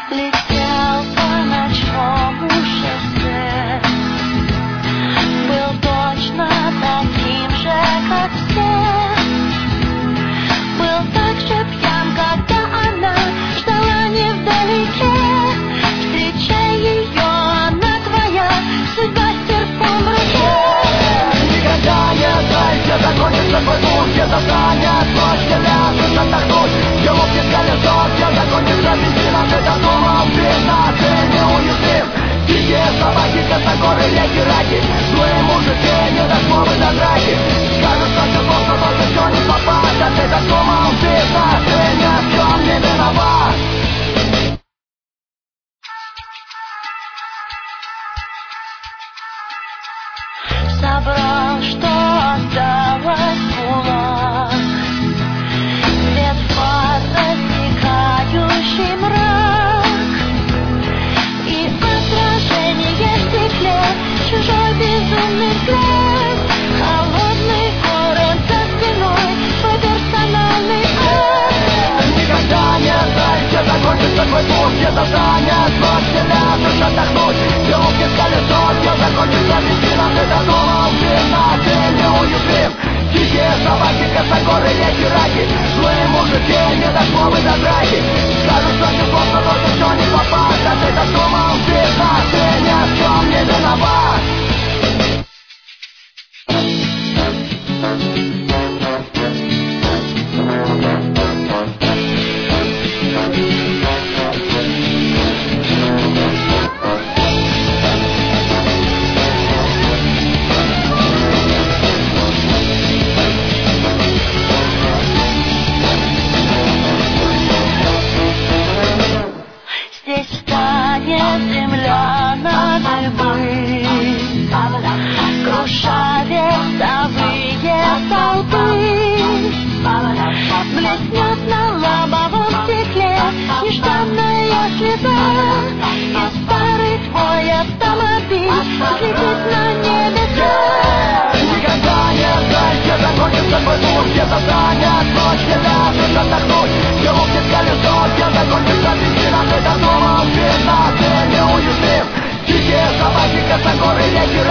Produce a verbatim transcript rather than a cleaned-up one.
Летел по ночному шоссе, был точно таким же, как все. Был так же пьян, когда она ждала невдалеке. Встречай ее, она твоя, судьба с серпом в руке. Никогда не знай, где закончится твой путь, где застанет ночь, где ляжешь отдохнуть. Головки колесо, где закончится бензина. Ты додумал, видно, ты неуязвим. Дикие собаки, косогоры, реки, раки. Злые мужики, не до слова, до драки. Скажут, что все плохо, только все не попасть. А ты додумал, видно, ты ни в чем не виноват. Собрал, что осталось кулак, свет фар, растекающий мрак, и отражение в стекле, чужой безумный взгляд, холодный город за спиной, твой персональный ад. Никогда не знай, где закончится твой путь, где застанет ночь, где ляжешь отдохнуть. Головки с колесо, где закончится бензина. Ты додумал, видно, ты неуязвим. Дикие собаки, косогоры, реки, раки. Злые мужики, не до слова, до драки. Скажут, что не сложно, только все не попасть. А ты додумал, видно, ты ни в чем не виноват. Здесь встанет земля на дыбы, круша весовые столбы. Блеснет на лобовом стекле нежданная слеза, и старый твой автомобиль взлетит на небеса. Никогда не знай, где закончится твой путь, где застанет ночь, где ляжешь отдохнуть. Головки с колесо, где закончится бензина. Ты додумал, видно, ты неуязвим. Дикие собаки, косогоры, реки,